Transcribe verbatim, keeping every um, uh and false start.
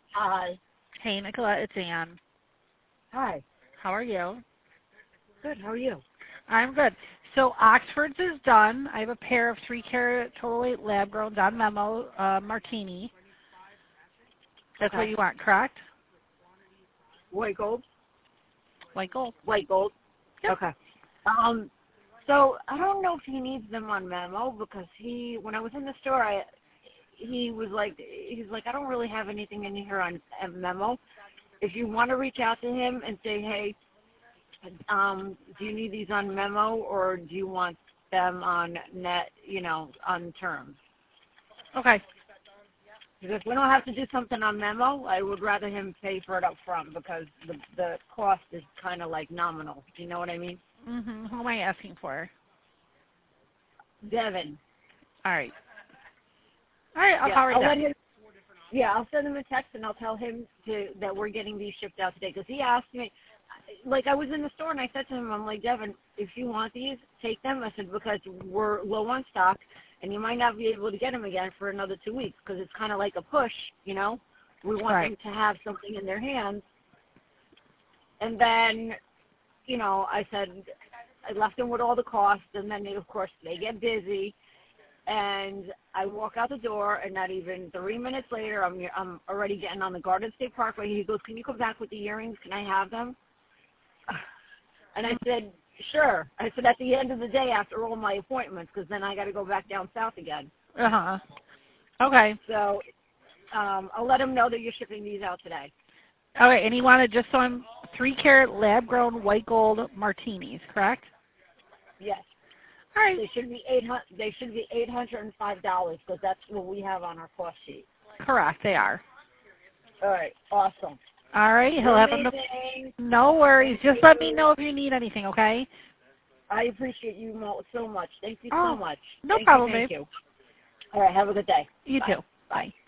Hi. Hey, Nicolette, it's Ann. Hi. How are you? Good. How are you? I'm good. So Oxford's is done. I have a pair of three-carat total weight lab-grown Don Memo uh, Martini. That's Okay. what you want, correct? White gold. White gold. White gold. Yep. Okay. Um. So I don't know if he needs them on memo because he, when I was in the store, I, he was like, he's like, I don't really have anything in here on uh, memo. If you want to reach out to him and say, hey, um, do you need these on memo or do you want them on net, you know, on terms? Okay. Because if we don't have to do something on memo, I would rather him pay for it up front because the the cost is kind of like nominal. Do you know what I mean? Mm-hmm. Who am I asking for? Devin. All right. All right, I'll Yeah, call right I'll now. let him. Yeah, I'll send him a text and I'll tell him to that we're getting these shipped out today because he asked me. Like I was in the store and I said to him, I'm like, Devin, if you want these, take them. I said because we're low on stock and you might not be able to get them again for another two weeks because it's kind of like a push, you know. We want Right. them to have something in their hands. And then, you know, I said I left them with all the costs, and then they, of course they get busy. And I walk out the door, and not even three minutes later, I'm I'm already getting on the Garden State Parkway. He goes, "Can you come back with the earrings? Can I have them?" And I said, "Sure." I said, "At the end of the day, after all my appointments, because then I got to go back down south again." Uh huh. Okay. So um, I'll let him know that you're shipping these out today. Okay, and you wanted just so I'm three-carat lab-grown white gold martinis, correct? Yes. All right. They should be eight hundred. They should be eight hundred and five dollars because that's what we have on our cost sheet. Correct, they are. All right. Awesome. All right, he'll You're have them. amazing. No worries. Thank Just let me you. know if you need anything, okay? I appreciate you mo- so much. Thank you so Oh, much. no Thank problem, you. Thank babe. you. All right. Have a good day. You Bye. too. Bye.